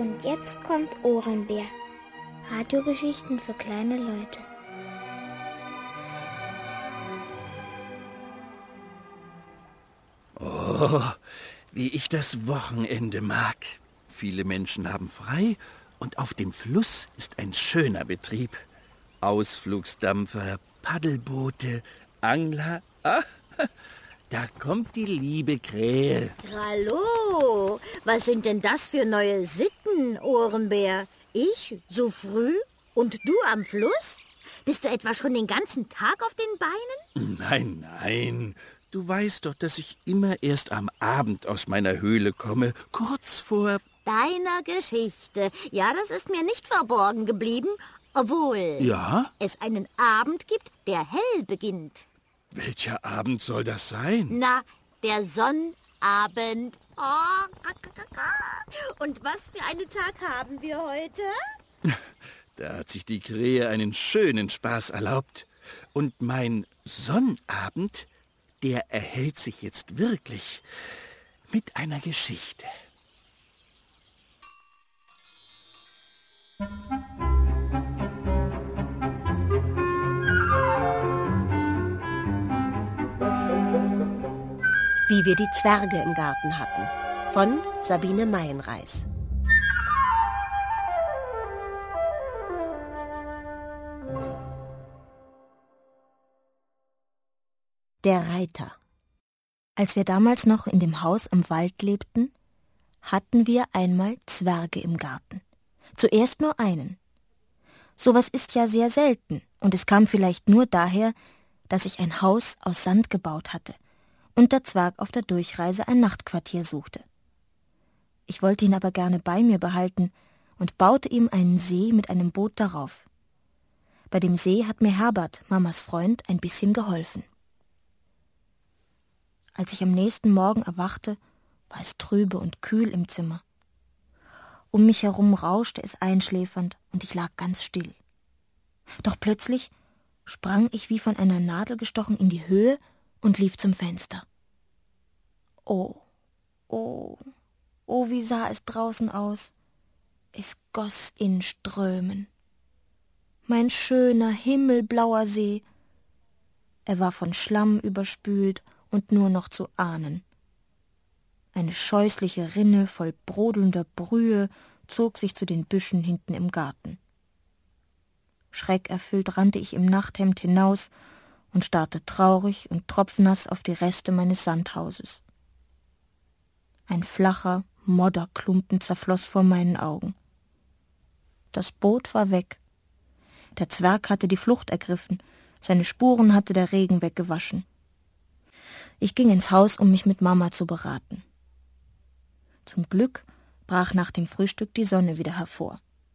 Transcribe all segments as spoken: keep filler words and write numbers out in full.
Und jetzt kommt Ohrenbär. Radiogeschichten für kleine Leute. Oh, wie ich das Wochenende mag. Viele Menschen haben frei und auf dem Fluss ist ein schöner Betrieb. Ausflugsdampfer, Paddelboote, Angler. Ah, da kommt die liebe Krähe. Hallo, was sind denn das für neue Sitten, Ohrenbär? Ich so früh und du am Fluss? Bist du etwa schon den ganzen Tag auf den Beinen? Nein, nein. Du weißt doch, dass ich immer erst am Abend aus meiner Höhle komme, kurz vor deiner Geschichte. Ja, das ist mir nicht verborgen geblieben, obwohl ja? es einen Abend gibt, der hell beginnt. Welcher Abend soll das sein? Na, der Sonnabend. Oh. Und was für einen Tag haben wir heute? Da hat sich die Krähe einen schönen Spaß erlaubt. Und mein Sonnabend, der erhält sich jetzt wirklich mit einer Geschichte. Wie wir die Zwerge im Garten hatten, von Sabine Meienreis. Der Reiter. Als wir damals noch in dem Haus am Wald lebten, hatten wir einmal Zwerge im Garten. Zuerst nur einen. Sowas ist ja sehr selten, und es kam vielleicht nur daher, dass ich ein Haus aus Sand gebaut hatte und der Zwerg auf der Durchreise ein Nachtquartier suchte. Ich wollte ihn aber gerne bei mir behalten und baute ihm einen See mit einem Boot darauf. Bei dem See hat mir Herbert, Mamas Freund, ein bisschen geholfen. Als ich am nächsten Morgen erwachte, war es trübe und kühl im Zimmer. Um mich herum rauschte es einschläfernd und ich lag ganz still. Doch plötzlich sprang ich wie von einer Nadel gestochen in die Höhe und lief zum Fenster. Oh, oh, oh, wie sah es draußen aus? Es goss in Strömen. Mein schöner, himmelblauer See. Er war von Schlamm überspült und nur noch zu ahnen. Eine scheußliche Rinne voll brodelnder Brühe zog sich zu den Büschen hinten im Garten. Schreckerfüllt rannte ich im Nachthemd hinaus und starrte traurig und tropfnass auf die Reste meines Sandhauses. Ein flacher Modderklumpen zerfloss vor meinen Augen. Das Boot war weg. Der Zwerg hatte die Flucht ergriffen, seine Spuren hatte der Regen weggewaschen. Ich ging ins Haus, um mich mit Mama zu beraten. Zum Glück brach nach dem Frühstück die Sonne wieder hervor.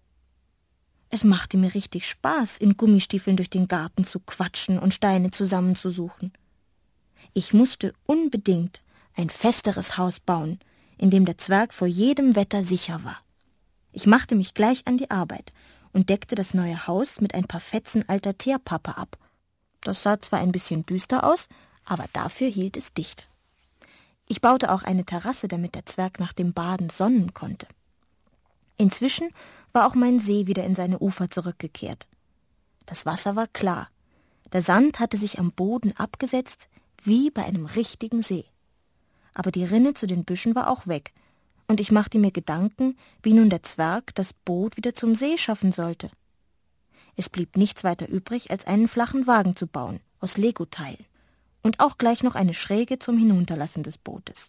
Es machte mir richtig Spaß, in Gummistiefeln durch den Garten zu quatschen und Steine zusammenzusuchen. Ich musste unbedingt ein festeres Haus bauen, in dem der Zwerg vor jedem Wetter sicher war. Ich machte mich gleich an die Arbeit und deckte das neue Haus mit ein paar Fetzen alter Teerpappe ab. Das sah zwar ein bisschen düster aus, aber dafür hielt es dicht. Ich baute auch eine Terrasse, damit der Zwerg nach dem Baden sonnen konnte. Inzwischen war auch mein See wieder in seine Ufer zurückgekehrt. Das Wasser war klar. Der Sand hatte sich am Boden abgesetzt, wie bei einem richtigen See. Aber die Rinne zu den Büschen war auch weg, und ich machte mir Gedanken, wie nun der Zwerg das Boot wieder zum See schaffen sollte. Es blieb nichts weiter übrig, als einen flachen Wagen zu bauen, aus Lego-Teilen, und auch gleich noch eine Schräge zum Hinunterlassen des Bootes.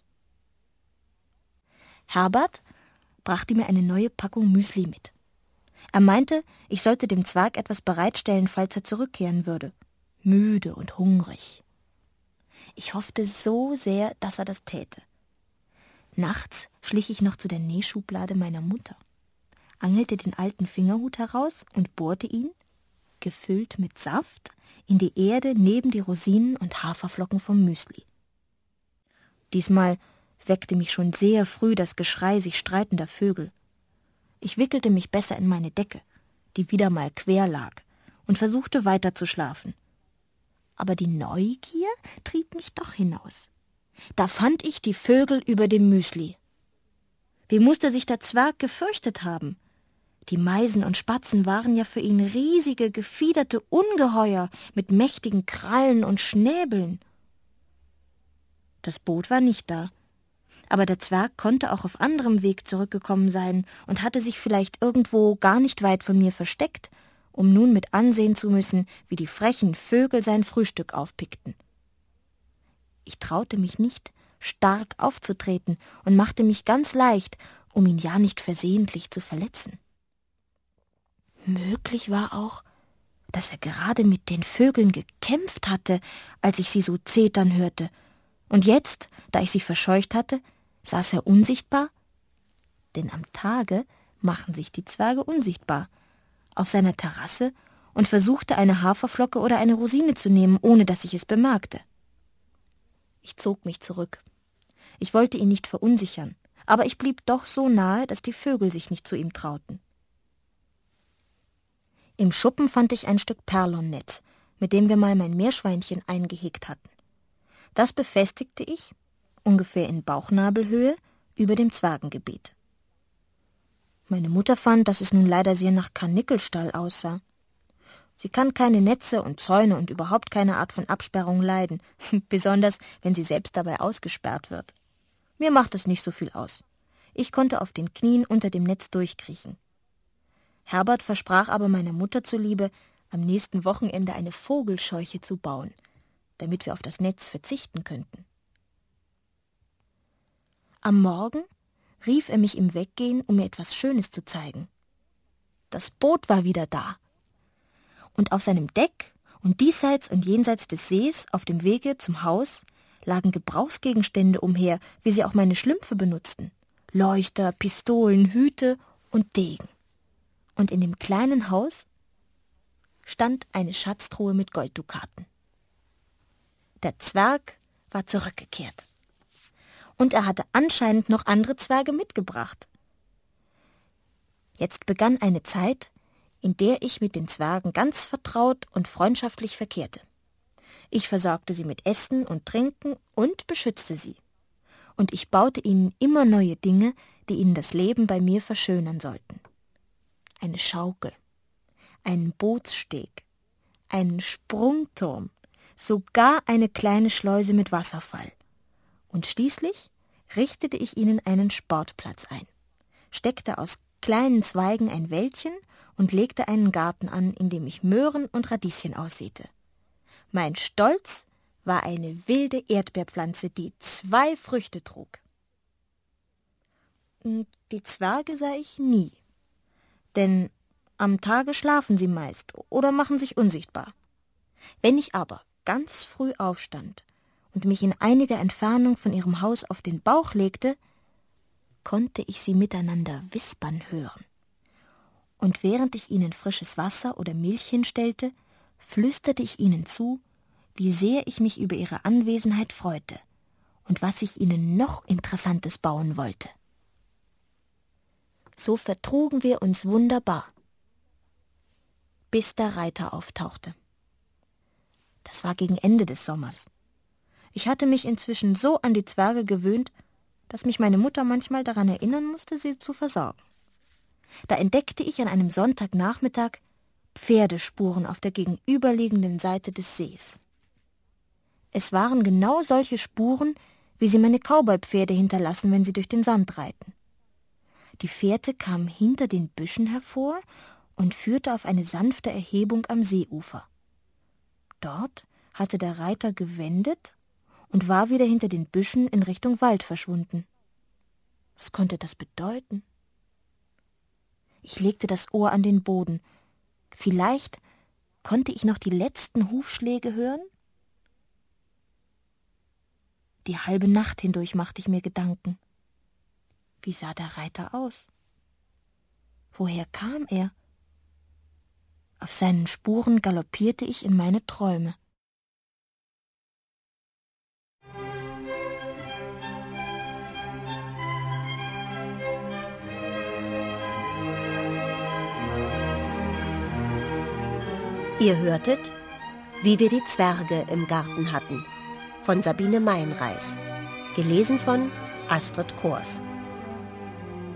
Herbert brachte mir eine neue Packung Müsli mit. Er meinte, ich sollte dem Zwerg etwas bereitstellen, falls er zurückkehren würde. Müde und hungrig. Ich hoffte so sehr, dass er das täte. Nachts schlich ich noch zu der Nähschublade meiner Mutter, angelte den alten Fingerhut heraus und bohrte ihn, gefüllt mit Saft, in die Erde neben die Rosinen und Haferflocken vom Müsli. Diesmal weckte mich schon sehr früh das Geschrei sich streitender Vögel. Ich wickelte mich besser in meine Decke, die wieder mal quer lag, und versuchte weiter zu schlafen. Aber die Neugier trieb mich doch hinaus. Da fand ich die Vögel über dem Müsli. Wie musste sich der Zwerg gefürchtet haben? Die Meisen und Spatzen waren ja für ihn riesige, gefiederte Ungeheuer mit mächtigen Krallen und Schnäbeln. Das Boot war nicht da, aber der Zwerg konnte auch auf anderem Weg zurückgekommen sein und hatte sich vielleicht irgendwo gar nicht weit von mir versteckt, um nun mit ansehen zu müssen, wie die frechen Vögel sein Frühstück aufpickten. Ich traute mich nicht, stark aufzutreten und machte mich ganz leicht, um ihn ja nicht versehentlich zu verletzen. Möglich war auch, dass er gerade mit den Vögeln gekämpft hatte, als ich sie so zetern hörte, und jetzt, da ich sie verscheucht hatte, saß er unsichtbar, denn am Tage machen sich die Zwerge unsichtbar, auf seiner Terrasse und versuchte, eine Haferflocke oder eine Rosine zu nehmen, ohne dass ich es bemerkte. Ich zog mich zurück. Ich wollte ihn nicht verunsichern, aber ich blieb doch so nahe, dass die Vögel sich nicht zu ihm trauten. Im Schuppen fand ich ein Stück Perlonnetz, mit dem wir mal mein Meerschweinchen eingehegt hatten. Das befestigte ich, ungefähr in Bauchnabelhöhe, über dem Zwergengebet. Meine Mutter fand, dass es nun leider sehr nach Karnickelstall aussah. Sie kann keine Netze und Zäune und überhaupt keine Art von Absperrung leiden, besonders wenn sie selbst dabei ausgesperrt wird. Mir macht es nicht so viel aus. Ich konnte auf den Knien unter dem Netz durchkriechen. Herbert versprach aber meiner Mutter zuliebe, am nächsten Wochenende eine Vogelscheuche zu bauen, damit wir auf das Netz verzichten könnten. Am Morgen rief er mich im Weggehen, um mir etwas Schönes zu zeigen. Das Boot war wieder da. Und auf seinem Deck und diesseits und jenseits des Sees auf dem Wege zum Haus lagen Gebrauchsgegenstände umher, wie sie auch meine Schlümpfe benutzten. Leuchter, Pistolen, Hüte und Degen. Und in dem kleinen Haus stand eine Schatztruhe mit Golddukaten. Der Zwerg war zurückgekehrt. Und er hatte anscheinend noch andere Zwerge mitgebracht. Jetzt begann eine Zeit, in der ich mit den Zwergen ganz vertraut und freundschaftlich verkehrte. Ich versorgte sie mit Essen und Trinken und beschützte sie. Und ich baute ihnen immer neue Dinge, die ihnen das Leben bei mir verschönern sollten. Eine Schaukel, einen Bootssteg, einen Sprungturm, sogar eine kleine Schleuse mit Wasserfall. Und schließlich richtete ich ihnen einen Sportplatz ein, steckte aus kleinen Zweigen ein Wäldchen und legte einen Garten an, in dem ich Möhren und Radieschen aussäte. Mein Stolz war eine wilde Erdbeerpflanze, die zwei Früchte trug. Die Zwerge sah ich nie, denn am Tage schlafen sie meist oder machen sich unsichtbar. Wenn ich aber ganz früh aufstand und mich in einiger Entfernung von ihrem Haus auf den Bauch legte, konnte ich sie miteinander wispern hören. Und während ich ihnen frisches Wasser oder Milch hinstellte, flüsterte ich ihnen zu, wie sehr ich mich über ihre Anwesenheit freute und was ich ihnen noch Interessantes bauen wollte. So vertrugen wir uns wunderbar, bis der Reiter auftauchte. Das war gegen Ende des Sommers. Ich hatte mich inzwischen so an die Zwerge gewöhnt, dass mich meine Mutter manchmal daran erinnern musste, sie zu versorgen. Da entdeckte ich an einem Sonntagnachmittag Pferdespuren auf der gegenüberliegenden Seite des Sees. Es waren genau solche Spuren, wie sie meine Cowboy-Pferde hinterlassen, wenn sie durch den Sand reiten. Die Fährte kam hinter den Büschen hervor und führte auf eine sanfte Erhebung am Seeufer. Dort hatte der Reiter gewendet und war wieder hinter den Büschen in Richtung Wald verschwunden. Was konnte das bedeuten? Ich legte das Ohr an den Boden. Vielleicht konnte ich noch die letzten Hufschläge hören? Die halbe Nacht hindurch machte ich mir Gedanken. Wie sah der Reiter aus? Woher kam er? Auf seinen Spuren galoppierte ich in meine Träume. Ihr hörtet »Wie wir die Zwerge im Garten hatten« von Sabine Meinreis, gelesen von Astrid Kors.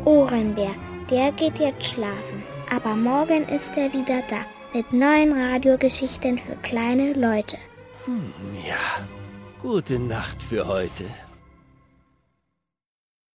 Ohrenbär, der geht jetzt schlafen. Aber morgen ist er wieder da. Mit neuen Radiogeschichten für kleine Leute. Hm, ja, gute Nacht für heute.